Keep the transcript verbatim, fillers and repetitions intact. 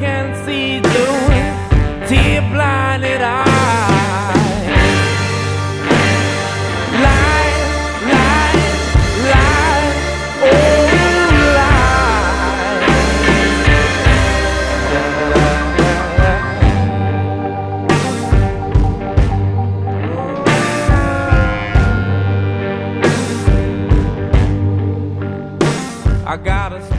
can see through tear-blinded eyes. Lie, lie, lie, oh I got a